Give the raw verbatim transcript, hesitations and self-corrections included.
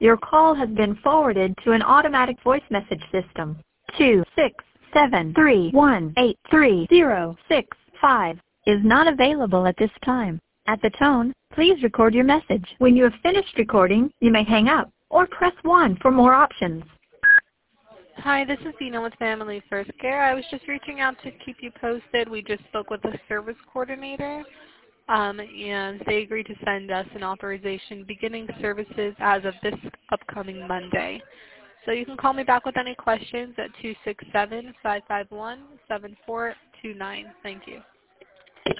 Your call has been forwarded to an automatic voice message system. two six seven three one eight three zero six five is not available at this time. At the tone, please record your message. When you have finished recording, you may hang up or press one for more options. Hi, this is Dina with Family First Care. I was just reaching out to keep you posted. We just spoke with the service coordinator, um, and they agreed to send us an authorization beginning services as of this upcoming Monday. So you can call me back with any questions at two six seven, five five one, seven four two nine. Thank you.